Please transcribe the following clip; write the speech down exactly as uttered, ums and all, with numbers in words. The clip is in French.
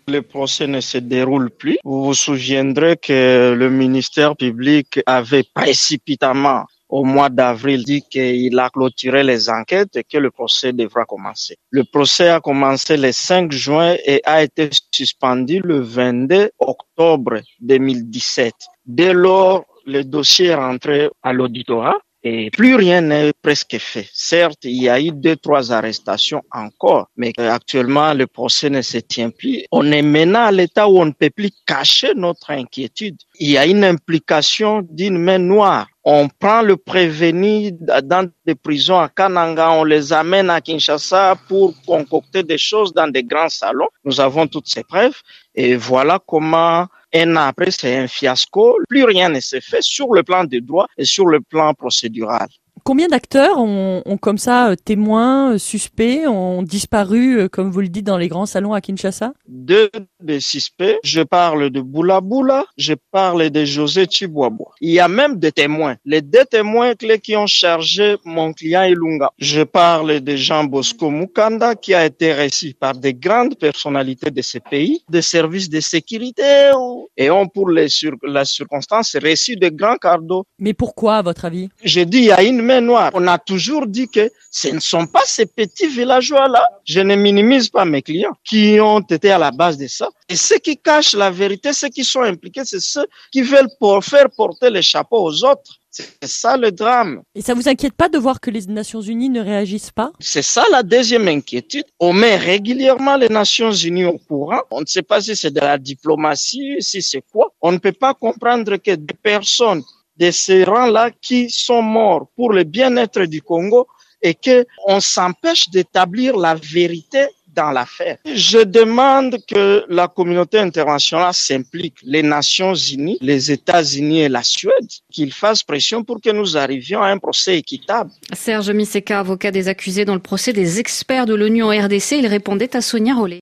Le procès ne se déroule plus. Vous vous souviendrez que le ministère public avait précipitamment, au mois d'avril, dit qu'il a clôturé les enquêtes et que le procès devra commencer. Le procès a commencé le cinq juin et a été suspendu le vingt-deux octobre deux mille dix-sept. Dès lors, le dossier est rentré à l'auditorat. Et plus rien n'est presque fait. Certes, il y a eu deux, trois arrestations encore, mais actuellement, le procès ne se tient plus. On est maintenant à l'état où on ne peut plus cacher notre inquiétude. Il y a une implication d'une main noire. On prend le prévenu dans des prisons à Kananga, on les amène à Kinshasa pour concocter des choses dans des grands salons. Nous avons toutes ces preuves et voilà comment un an après, c'est un fiasco. Plus rien ne s'est fait sur le plan des droits et sur le plan procédural. Combien d'acteurs ont, ont comme ça, témoins, suspects, ont disparu, comme vous le dites, dans les grands salons à Kinshasa? Deux des suspects, je parle de Boula Boula, je parle de José Chiboabo. Il y a même des témoins, les deux témoins clés qui ont chargé mon client Ilunga. Je parle de Jean Bosco Mukanda qui a été reçu par des grandes personnalités de ce pays, des services de sécurité et ont pour les sur, la circonstance reçu de grands cadeaux. Mais pourquoi, à votre avis? Je dis, il y a une main noire. On a toujours dit que ce ne sont pas ces petits villageois-là. Je ne minimise pas mes clients qui ont été à la base de ça. Et ceux qui cachent la vérité, ceux qui sont impliqués, c'est ceux qui veulent pour faire porter le chapeau aux autres. C'est ça le drame. Et ça vous inquiète pas de voir que les Nations Unies ne réagissent pas? C'est ça la deuxième inquiétude. On met régulièrement les Nations Unies au courant. On ne sait pas si c'est de la diplomatie, si c'est quoi. On ne peut pas comprendre que des personnes de ces rangs-là qui sont morts pour le bien-être du Congo et qu'on s'empêche d'établir la vérité dans l'affaire. Je demande que la communauté internationale s'implique, les Nations Unies, les États-Unis et la Suède, qu'ils fassent pression pour que nous arrivions à un procès équitable. Serge Miseka, avocat des accusés dans le procès des experts de l'ONU en R D C, il répondait à Sonia Rollet.